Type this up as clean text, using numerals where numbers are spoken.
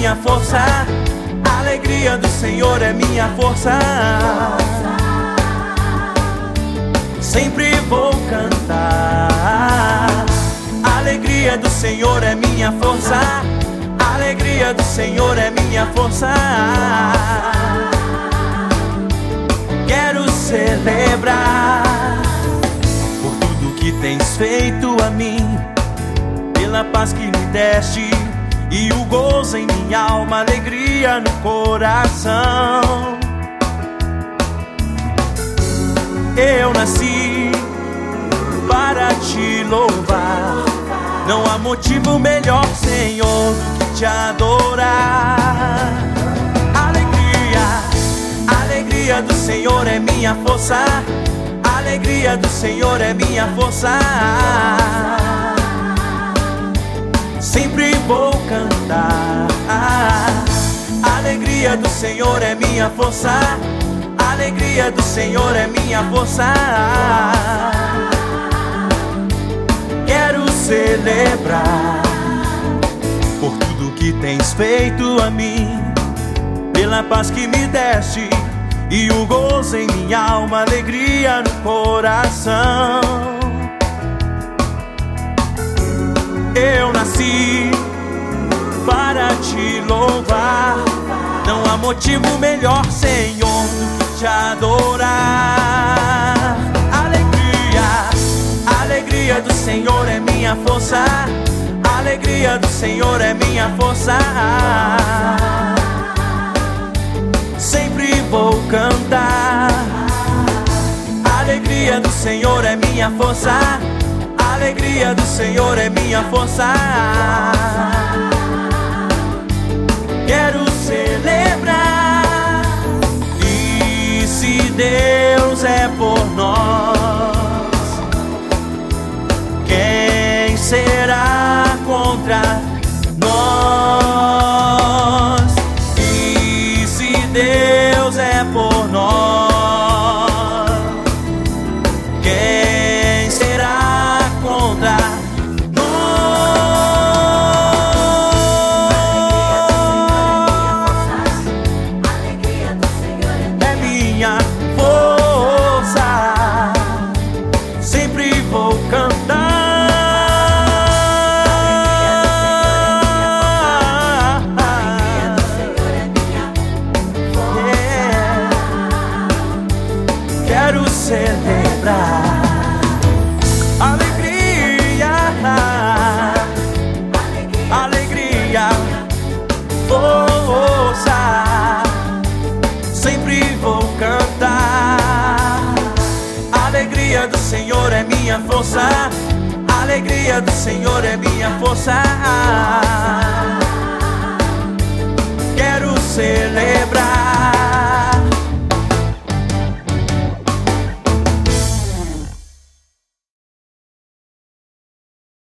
minha força. A alegria do Senhor é minha força. Sempre vou cantar. A alegria do Senhor é minha força. A alegria do Senhor é minha força. Quero celebrar por tudo que tens feito a mim, pela paz que me deste e o gozo em minha alma, alegria no coração. Eu nasci para te louvar. Não há motivo melhor, Senhor, do que te adorar. A alegria do Senhor é minha força. A alegria do Senhor é minha força. Sempre vou cantar. A alegria do Senhor é minha força. A alegria do Senhor é minha força. Quero celebrar por tudo que tens feito a mim, pela paz que me deste e o gozo em minha alma, alegria no coração. Eu nasci para te louvar. Não há motivo melhor, Senhor, do que te adorar. A alegria do Senhor é minha força. A alegria do Senhor é minha força. Sempre vou cantar. A alegria do Senhor é minha força. A alegria do Senhor é minha força. Quero celebrar. E se Deus é por nós, quem será contra nós? E se Deus é por nós, quem será contra nós? A alegria do Senhor é minha força. Sempre vou cantar. Quero celebrar. Alegria, alegria, força. Sempre vou cantar. A alegria do Senhor é minha força. A alegria do Senhor é minha força.